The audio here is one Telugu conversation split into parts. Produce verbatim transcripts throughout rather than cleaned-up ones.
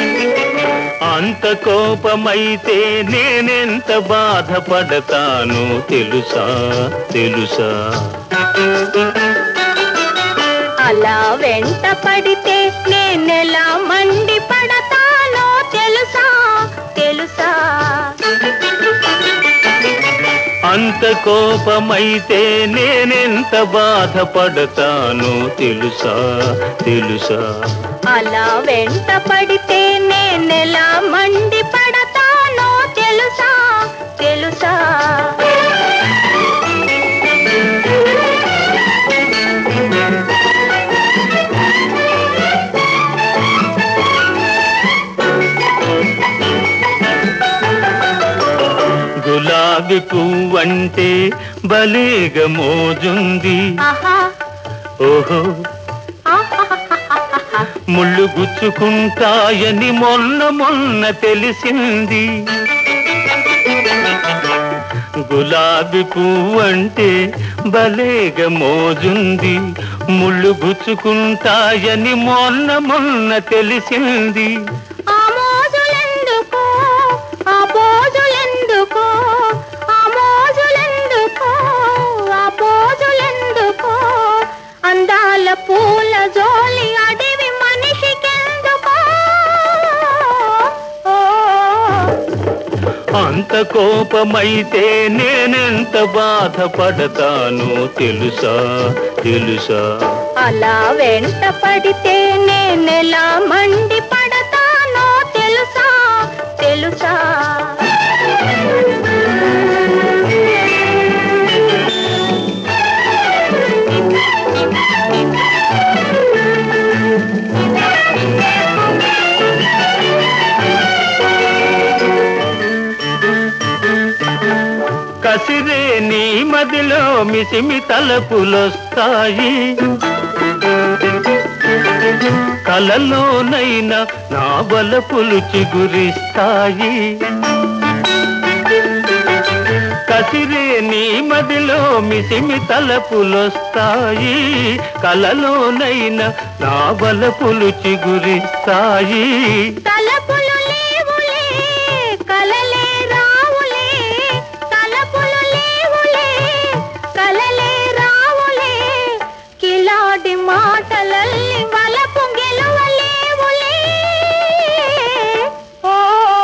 అంత కోపమైతే నేనెంత బాధపడతాను తెలుసా తెలుసా. అలా వెంట పడితే నేనెలా మండి పడతానో తెలుసా తెలుసా. అంత కోపమైతే నేనెంత బాధపడతాను తెలుసా తెలుసా. అలా వెంట పడితే నేనెలా మండి పడతానో తెలుసా తెలుసా. గులాబీ పువ్వంటే భలేగా మోజుంది. ఓహో ముళ్ళు గుచ్చుకుంటాయని మొన్న మొన్న తెలిసింది. గులాబీ పువ్వంటే భలేగా మోజుంది, ముళ్ళు గుచ్చుకుంటాయని మొన్న మొన్న తెలిసింది. ఆ మోజులెందుకో ఆ మోజులెందుకో ఆ మోజులెందుకో ఆ మోజులెందుకో. అందాల పూల జోలి అడివి మనిషికెందుకో. అంత కోపమైతే నేనెంత బాధపడతాను తెలుసా తెలుసా. అలా వెంట పడితే నేనెలా మండి పడతానో తెలుసా తెలుసా. కసిరే నీ మదిలో మిసిమి తలపులొస్తాయి, కలలోనైనా నా బలపులు చిగురిస్తాయి. కసిరే నీ మదిలో మిసిమి తలపులొస్తాయి, కలలోనైనా నా బలపులు చిగురిస్తాయి. తలపులు లేవులే కలలే రావులే, తలపులు లేవులే కలలే రావులే. కిలాడి మాటలల్లి వలపు గెలువలేవులే. ఓ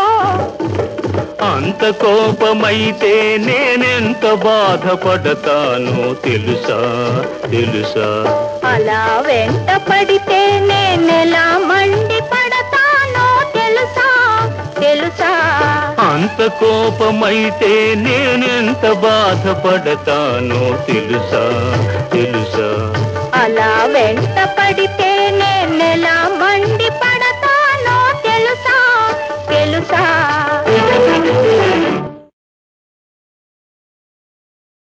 అంత కోపమైతే నేనెంత బాధపడతాను తెలుసా తెలుసా. అలా వెంట పడితే నేనెలా మండి పడతానో తెలుసా తెలుసా. అంత కోపమైతే నేనెంత బాధపడతానో తెలుసా తెలుసా. అలా వెంట పడితే నేనెలా